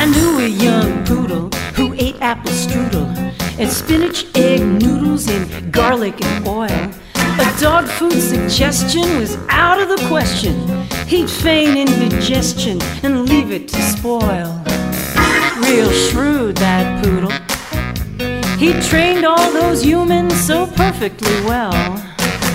I knew a young poodle who ate apple strudel and spinach, egg, noodles, and garlic and oil. A dog food suggestion was out of the question. He'd feign indigestion and leave it to spoil. Real shrewd, that poodle. He trained all those humans so perfectly well.